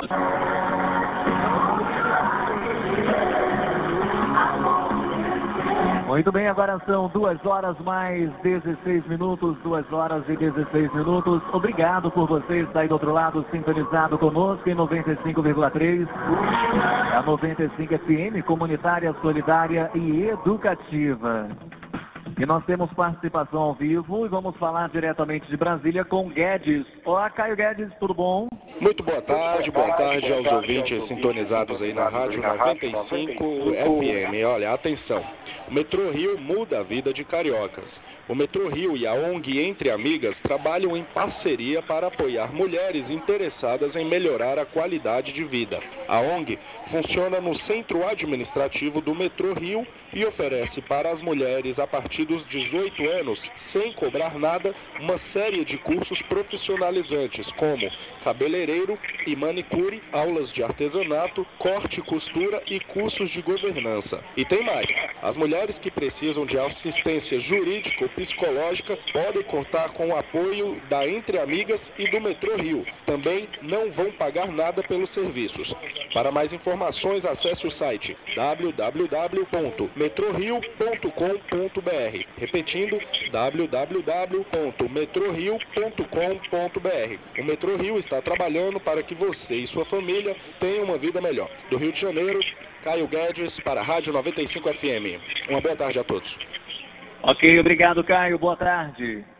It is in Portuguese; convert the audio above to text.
Muito bem, agora são 2 horas mais 16 minutos, 2 horas e 16 minutos. Obrigado por você estar aí do outro lado, sintonizado conosco em 95,3. A 95 FM, comunitária, solidária e educativa. E nós temos participação ao vivo e vamos falar diretamente de Brasília com Guedes. Olá, Caio Guedes, tudo bom? Muito boa tarde aos ouvintes sintonizados aí na Rádio 95 FM. Olha, atenção, o Metrô Rio muda a vida de cariocas. O Metrô Rio e a ONG Entre Amigas trabalham em parceria para apoiar mulheres interessadas em melhorar a qualidade de vida. A ONG funciona no centro administrativo do Metrô Rio e oferece para as mulheres a partir dos 18 anos, sem cobrar nada, uma série de cursos profissionalizantes como cabeleireiro e manicure, aulas de artesanato, corte e costura e cursos de governança. E tem mais, as mulheres que precisam de assistência jurídica ou psicológica podem contar com o apoio da Entre Amigas e do Metrô Rio. Também não vão pagar nada pelos serviços. Para mais informações, acesse o site www.metrorio.com.br. Repetindo, www.metrorio.com.br. O Metrô Rio está trabalhando para que você e sua família tenham uma vida melhor. Do Rio de Janeiro, Caio Guedes para a Rádio 95 FM. Uma boa tarde a todos. Ok, obrigado, Caio. Boa tarde.